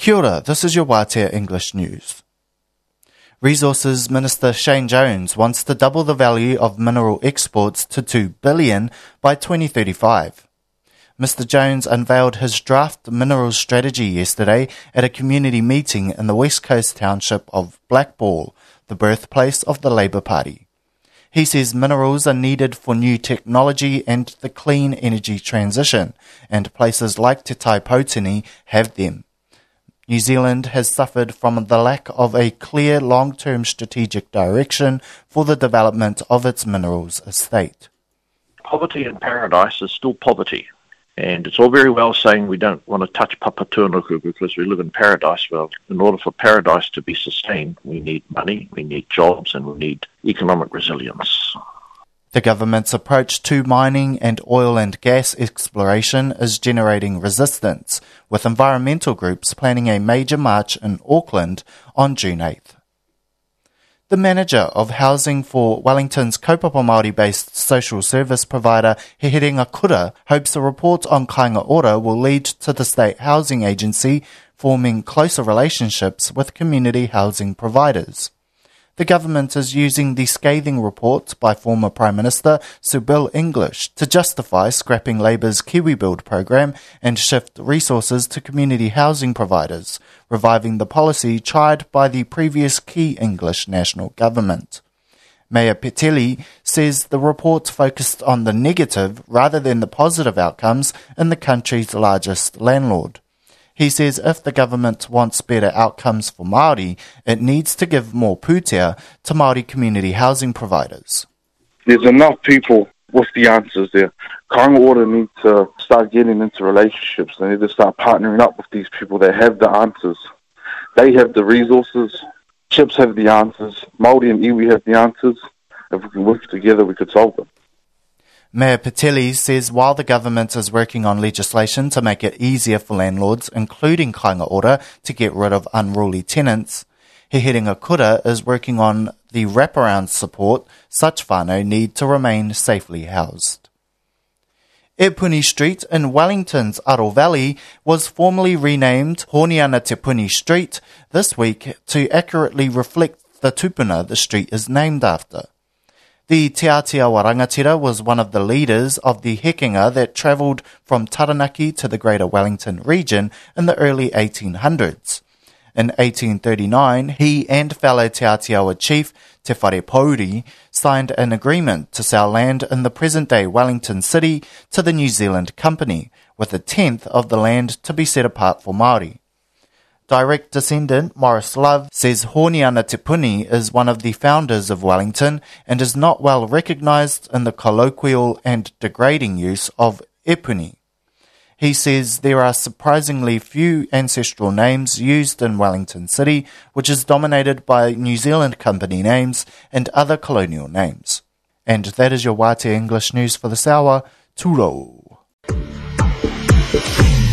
Kia ora, this is your Wātea English News. Resources Minister Shane Jones wants to double the value of mineral exports to $2 billion by 2035. Mr Jones unveiled his draft minerals strategy yesterday at a community meeting in the West Coast township of Blackball, the birthplace of the Labour Party. He says minerals are needed for new technology and the clean energy transition, and places like Te Taipōtini have them. New Zealand has suffered from the lack of a clear long-term strategic direction for the development of its minerals estate. Poverty in paradise is still poverty. And it's all very well saying we don't want to touch Papatūānuku because we live in paradise. Well, in order for paradise to be sustained, we need money, we need jobs, and we need economic resilience. The government's approach to mining and oil and gas exploration is generating resistance, with environmental groups planning a major march in Auckland on June 8th. The manager of housing for Wellington's kaupapa Māori-based social service provider He Herenga Kura hopes a report on Kāinga Ora will lead to the State Housing Agency forming closer relationships with community housing providers. The government is using the scathing report by former Prime Minister Sir Bill English to justify scrapping Labour's KiwiBuild program and shift resources to community housing providers, reviving the policy tried by the previous key English national government. Mayor Peteli says the report focused on the negative rather than the positive outcomes in the country's largest landlord. He says if the government wants better outcomes for Māori, it needs to give more pūtea to Māori community housing providers. There's enough people with the answers there. Kāinga Ora need to start getting into relationships. They need to start partnering up with these people that have the answers. They have the resources. Chips have the answers. Māori and iwi have the answers. If we can work together, we could solve them. Mayor Peteli says while the government is working on legislation to make it easier for landlords, including Kāinga Ora, to get rid of unruly tenants, He Herenga Kura is working on the wraparound support such whānau need to remain safely housed. Epuni Street in Wellington's Aro Valley was formally renamed Honiana Te Puni Street this week to accurately reflect the tupuna the street is named after. The Te Ātiawa Rangatira was one of the leaders of the hekenga that travelled from Taranaki to the Greater Wellington region in the early 1800s. In 1839, he and fellow Te Ātiawa chief Te Whare Pauri signed an agreement to sell land in the present-day Wellington City to the New Zealand Company, with a tenth of the land to be set apart for Māori. Direct descendant Morris Love says Honiana Te Puni is one of the founders of Wellington and is not well recognised in the colloquial and degrading use of Epuni. He says there are surprisingly few ancestral names used in Wellington City, which is dominated by New Zealand Company names and other colonial names. And that is your Wātea English News for this hour. Tūrou.